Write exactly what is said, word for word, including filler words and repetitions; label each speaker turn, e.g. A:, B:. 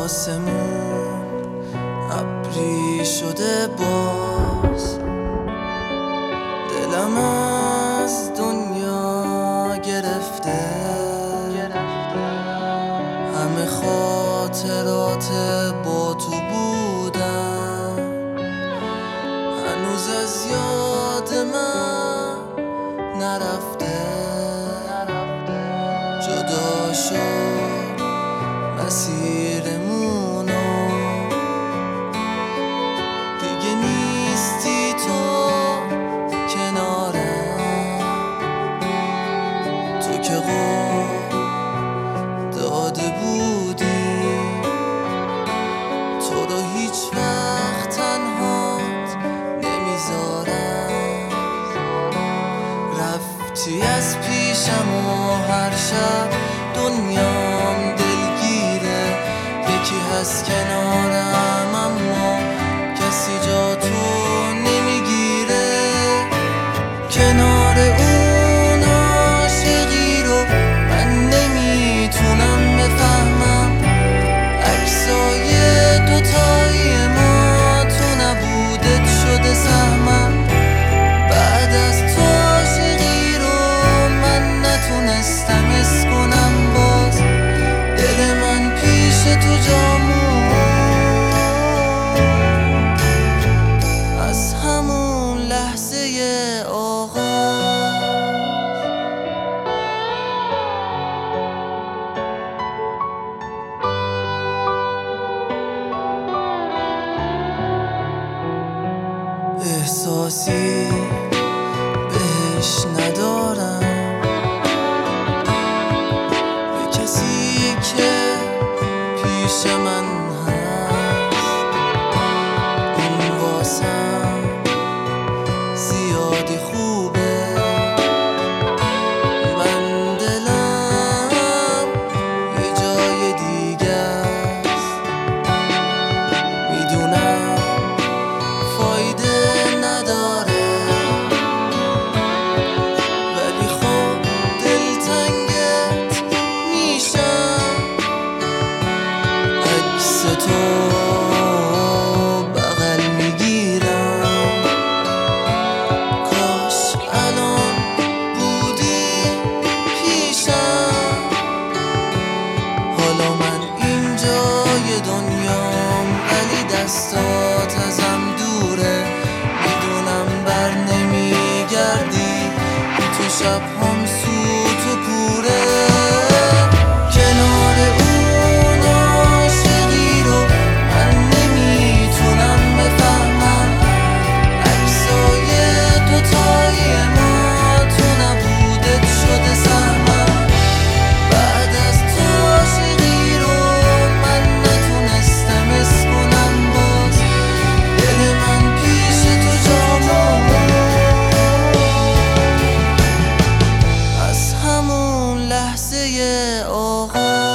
A: آسمون ابری شده باز، دلم از دنیا گرفته، همه خاطرات با تو بودن هنوز از یاد من نرفته. جدا شد مسیرمونو، دیگه نیستی تو کنارم، تو که قول داده بودی تو رو هیچ وقت تنهات نمیذارم. رفتی از پیشم و هر شب دنیام دلگیره، یکی هست کنارم اما کسی جا تو نمیگیره. کنار اون عاشقی رو من نمیتونم بفهمم، عکسای دوتایی ما تو نبودت شده سهمم. بعد از تو عاشقی رو من نتونستم حس کنم، باز دل من پیش تو جامون از همون لحظه آغاز. احساسی بهش ندارم، به کسی که پیش من هست این واسم زیادی خوبه. من دلم یه جای دیگه است، میدونم فایده نداره، ولی خب دلتنگت میشم. عکس تو بغل میگیرم، کاش الان بودی پیشم. حالا من اینجای دنیام ولی دستات ازم دوره، میدونم بر نمیگردی، تو شب هم سوت و کوره. کنار اون عاشقی رو من نمیتونم بفهمم، عکسای دوتایی ما تو نبودت شده سهمم. بعد از تو عاشقی رو من نتونستم حس کنم، باز دل من پیش تو جامون از همون لحظه آغاز.